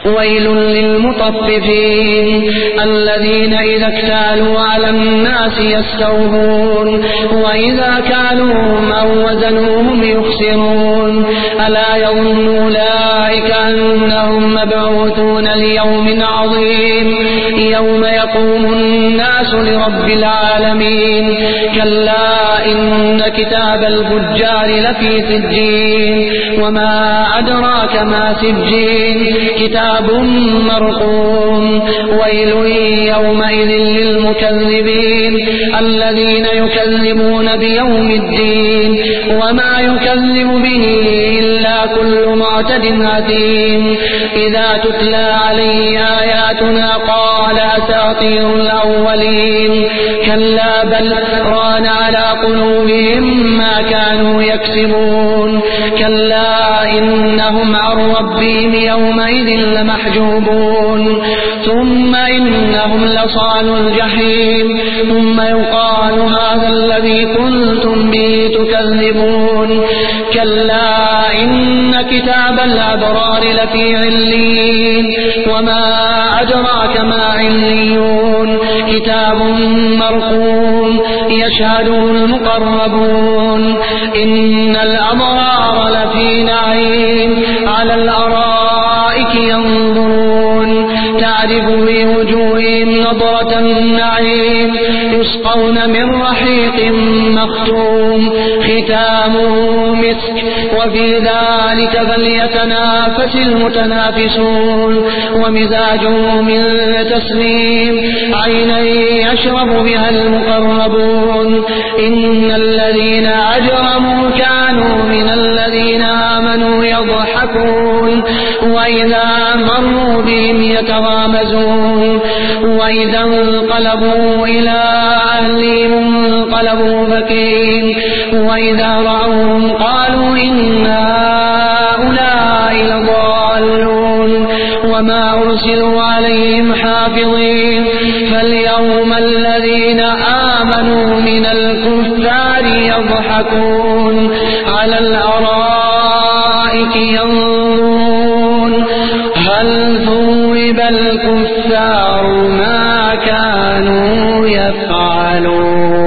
ويل للمطففين الذين إذا اكتالوا على الناس يستوفون وإذا كالوهم أو وزنوهم يخسرون ألا يظن أولئك أنهم مبعوثون ليوم عظيم يوم يقوم الناس لرب العالمين كلا إن كتاب الفجار لفي سجين وما أدراك ما سجين كتاب مرقوم ويل يومئذ للمكذبين الذين يكذبون بيوم الدين وما يكذب به إلا كل معتد أثيم إذا تتلى عليه آياتنا قال أساطير الأولين كلا بل ران على قلوبهم ما كانوا يكسبون كلا إنهم عن ربهم يومئذ لمحجوبون ثم إنهم لصالوا الجحيم ثم يقال هذا الذي كنتم به تكذبون كلا إن كتاب الأبرار لفي عليين وما أدراك ما عليون كتاب مرقوم يشهده المقربون إن الأبرار لفي نعيم على الأرائك ينظرون تعرف في وجوههم نضرة النعيم يسقون من رحيق مختوم ختامه مسك وفي ذلك فليتنافس المتنافسون ومزاجه من تسليم عينا يشرب بها المقربون إن الذين أجرموا كانوا من الذين آمنوا يضحكون وإذا مروا بهم يتغامزون وإذا انقلبوا إلى أهلهم انقلبوا فكين وإذا رأوهم قالوا إن هؤلاء لضالون وما أرسلوا عليهم حافظين فاليوم الذين آمنوا من الكفار يضحكون على الأرائك ينظرون هل ثوب الكفار ما كانوا يفعلون